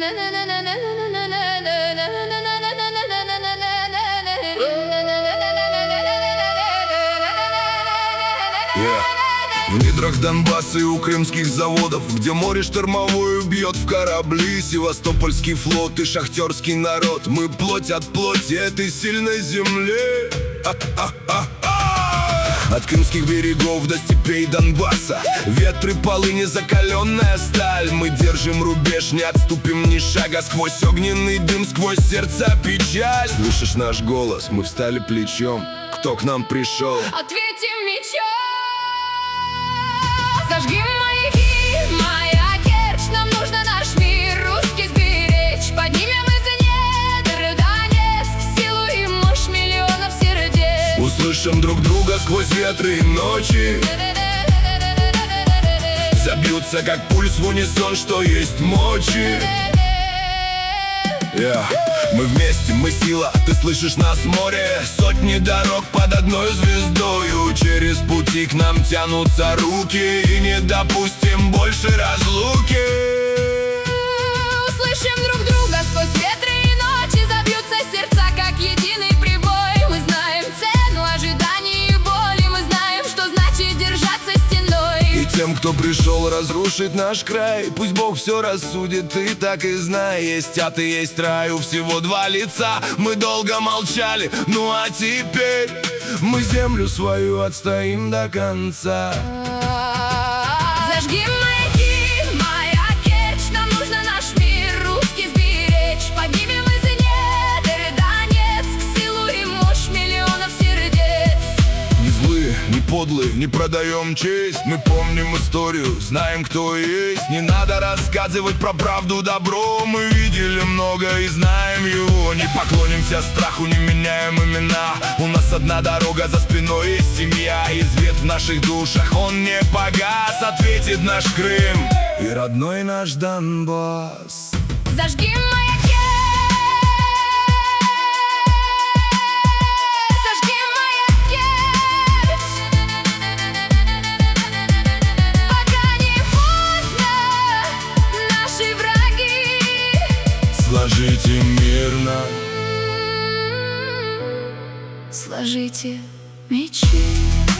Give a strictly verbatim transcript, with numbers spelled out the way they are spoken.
В недрах Донбасса и у крымских заводов, где море штормовое бьет в корабли, Севастопольский флот и шахтерский народ. Мы плоть от плоти этой сильной земли. А-а-а-а! От крымских берегов до степей Донбасса, ветры, полыни, закаленная сталь. Мы держим рубеж, не отступим ни шага. Сквозь огненный дым, сквозь сердца печаль. Слышишь наш голос, мы встали плечом. Кто к нам пришел? Ответим мечом. Зажгим маяки, моя Керчь. Нам нужно наш мир русский сберечь. Поднимем из недр Донецк силу и мощь миллионов сердец. Услышим друг друга сквозь ветры и ночи. Забьются как пульс в унисон, что есть мочи. Yeah. Мы вместе, мы сила, ты слышишь нас, море. Сотни дорог под одной звездою. Через пути к нам тянутся руки, и не допустим больше разлуки. Услышим друг друга сквозь ветры и ночи. Забьются сердца, как единый прибой. Мы знаем цену ожиданий и боли. Мы знаем, что значит держаться стеной. И тем, кто пришел разрушить наш край, пусть Бог все рассудит, ты так и знай. Есть ад и есть рай, у всего два лица. Мы долго молчали, ну а теперь мы землю свою отстоим до конца. Зажгим маяки, моя Керчь. Нам нужно наш мир русский сберечь. Поднимем из недр Донецк силу и мощь миллионов сердец. Не злые, не подлые, не продаем честь. Мы помним историю, знаем, кто есть. Не надо рассказывать про правду, добро. Мы видели много и знаем его. Не поклонимся страху, не меняем имена. У нас одна дорога, за спиной есть семья. И свет в наших душах, он не погас. Ответит наш Крым и родной наш Донбасс. Зажгим маяки. Зажгим маяки. Пока не поздно, наши враги. Сложите мирно, Сложите мечи.